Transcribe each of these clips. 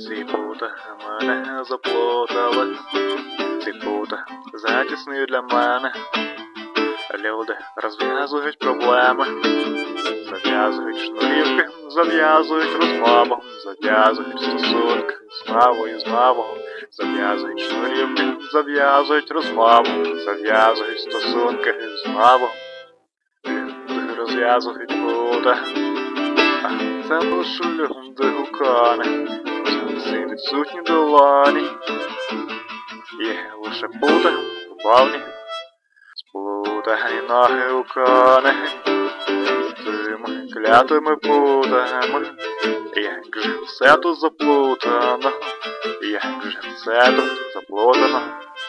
Ці пута мене заплутали, ці пута затісні для мене. Люди розв'язують проблеми, зав'язують шнурівки, зав'язують розмову, зав'язують стосунки знову і знову, зав'язують шнурівки, зав'язують розмову, зав'язують стосунки знову. Люди розв'язують пута, а це лише люди гукани, всі відсутні долоні. Є лише пута, любовні, сплутані ноги у коней, тими клятими путами. Як же все тут заплутано, як же все тут заплутано.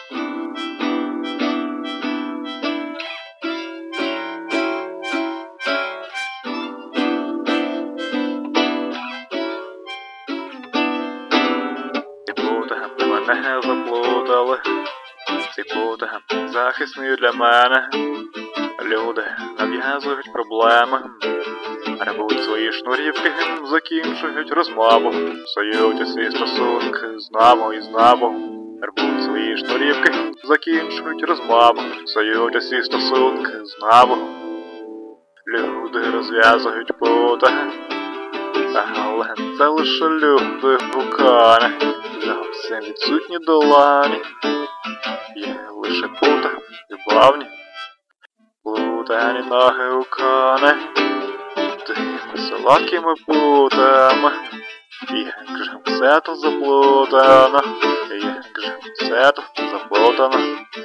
Ці пута мене заплутали, ці пута захисні для мене. Люди нав'язують проблеми, рвуть свої шнурівки, закінчують розмову, псують усі стосунки знову і знову. Рвуть свої шнурівки, закінчують розмову, псують усі стосунки знову. Люди розв'язують пута, але це лише люди гукани, зовсім відсутні долоні. Є лише пута, любовні, плутані ноги у коней, тими солодкими путами. Як же все тут заплутано, як же все тут заплутано.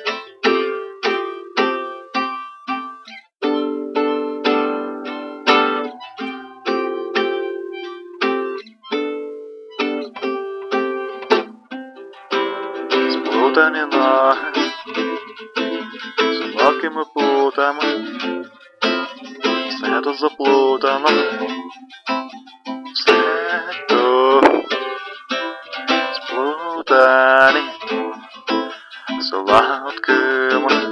Сплутані ноги, солодкими путами, все тут заплутано, все тут сплутані солодкими